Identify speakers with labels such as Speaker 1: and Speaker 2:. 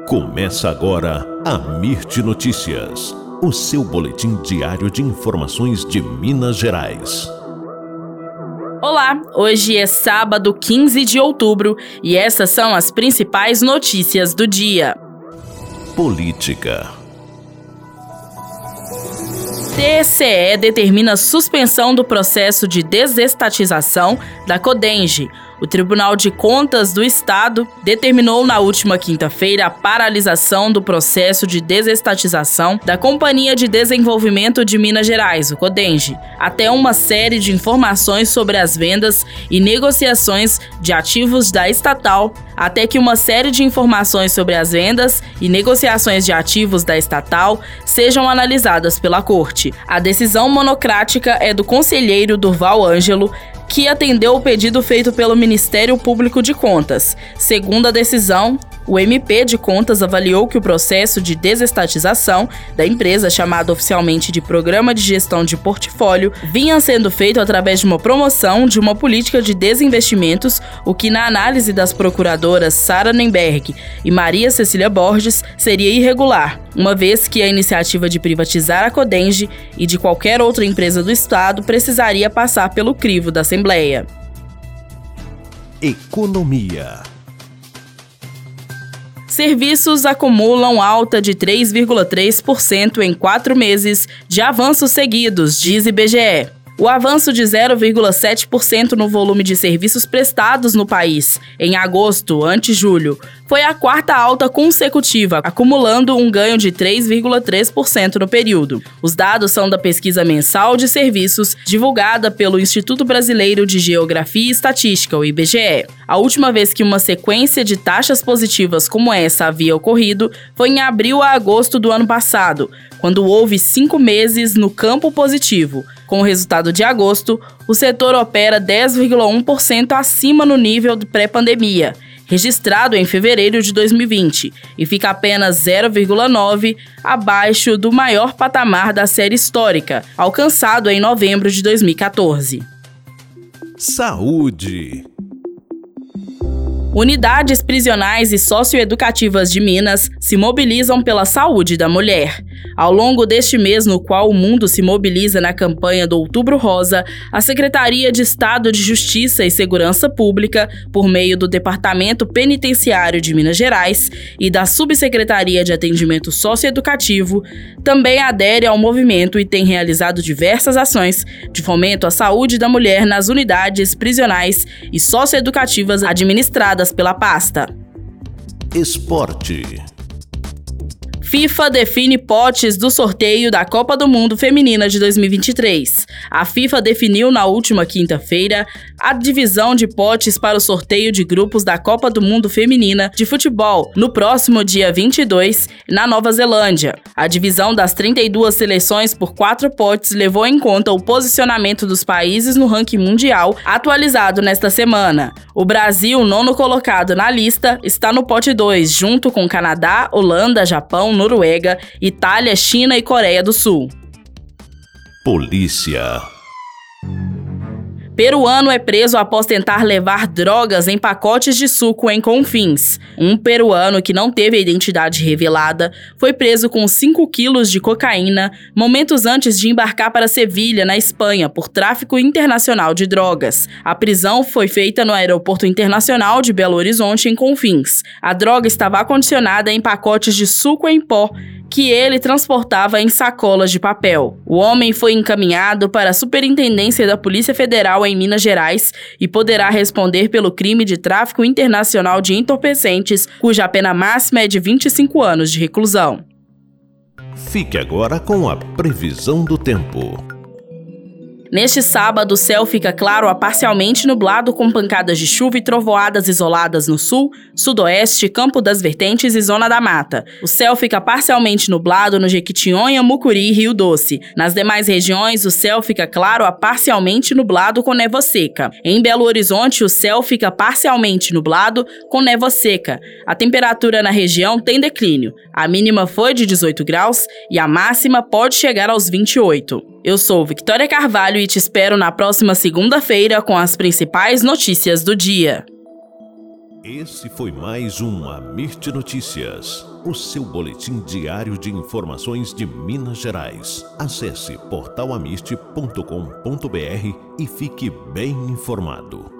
Speaker 1: Começa agora a Mirte Notícias, o seu boletim diário de informações de Minas Gerais.
Speaker 2: Olá, hoje é sábado 15 de outubro e essas são as principais notícias do dia.
Speaker 1: Política.
Speaker 2: TCE determina suspensão do processo de desestatização da Codenge. O Tribunal de Contas do Estado determinou na última quinta-feira a paralisação do processo de desestatização da Companhia de Desenvolvimento de Minas Gerais, o Codenge, até uma série de informações sobre as vendas e negociações de ativos da estatal, até que uma série de informações sobre as vendas e negociações de ativos da estatal sejam analisadas pela Corte. A decisão monocrática é do conselheiro Durval Ângelo, que atendeu o pedido feito pelo Ministério Público de Contas. Segundo a decisão, o MP de Contas avaliou que o processo de desestatização da empresa, chamado oficialmente de Programa de Gestão de Portfólio, vinha sendo feito através de uma promoção de uma política de desinvestimentos, o que, na análise das procuradoras Sara Nemberg e Maria Cecília Borges, seria irregular, uma vez que a iniciativa de privatizar a Codenge e de qualquer outra empresa do Estado precisaria passar pelo crivo da Assembleia.
Speaker 1: Economia.
Speaker 2: Serviços acumulam alta de 3,3% em 4 meses de avanços seguidos, diz IBGE. O avanço de 0,7% no volume de serviços prestados no país em agosto ante julho foi a quarta alta consecutiva, acumulando um ganho de 3,3% no período. Os dados são da pesquisa mensal de serviços divulgada pelo Instituto Brasileiro de Geografia e Estatística, o IBGE. A última vez que uma sequência de taxas positivas como essa havia ocorrido foi em abril a agosto do ano passado, quando houve 5 meses no campo positivo. Com o resultado de agosto, o setor opera 10,1% acima no nível de pré-pandemia, registrado em fevereiro de 2020, e fica apenas 0,9% abaixo do maior patamar da série histórica, alcançado em novembro de 2014.
Speaker 1: Saúde.
Speaker 2: Unidades prisionais e socioeducativas de Minas se mobilizam pela saúde da mulher. Ao longo deste mês, no qual o mundo se mobiliza na campanha do Outubro Rosa, a Secretaria de Estado de Justiça e Segurança Pública, por meio do Departamento Penitenciário de Minas Gerais e da Subsecretaria de Atendimento Socioeducativo, também adere ao movimento e tem realizado diversas ações de fomento à saúde da mulher nas unidades prisionais e socioeducativas administradas pela pasta.
Speaker 1: Esporte.
Speaker 2: FIFA define potes do sorteio da Copa do Mundo Feminina de 2023. A FIFA definiu na última quinta-feira a divisão de potes para o sorteio de grupos da Copa do Mundo Feminina de futebol no próximo dia 22, na Nova Zelândia. A divisão das 32 seleções por 4 potes levou em conta o posicionamento dos países no ranking mundial atualizado nesta semana. O Brasil, nono colocado na lista, está no pote 2, junto com Canadá, Holanda, Japão, Noruega, Itália, China e Coreia do Sul.
Speaker 1: Polícia.
Speaker 2: Peruano é preso após tentar levar drogas em pacotes de suco em Confins. Um peruano que não teve a identidade revelada foi preso com 5 quilos de cocaína momentos antes de embarcar para Sevilha, na Espanha, por tráfico internacional de drogas. A prisão foi feita no Aeroporto Internacional de Belo Horizonte, em Confins. A droga estava acondicionada em pacotes de suco em pó que ele transportava em sacolas de papel. O homem foi encaminhado para a Superintendência da Polícia Federal em Minas Gerais e poderá responder pelo crime de tráfico internacional de entorpecentes, cuja pena máxima é de 25 anos de reclusão.
Speaker 1: Fique agora com a previsão do tempo.
Speaker 2: Neste sábado, o céu fica claro a parcialmente nublado com pancadas de chuva e trovoadas isoladas no sul, sudoeste, Campo das Vertentes e Zona da Mata. O céu fica parcialmente nublado no Jequitinhonha, Mucuri e Rio Doce. Nas demais regiões, o céu fica claro a parcialmente nublado com névoa seca. Em Belo Horizonte, o céu fica parcialmente nublado com névoa seca. A temperatura na região tem declínio. A mínima foi de 18 graus e a máxima pode chegar aos 28. Eu sou Victoria Carvalho e te espero na próxima segunda-feira com as principais notícias do dia.
Speaker 1: Esse foi mais um Amirte Notícias, o seu boletim diário de informações de Minas Gerais. Acesse portalamirte.com.br e fique bem informado.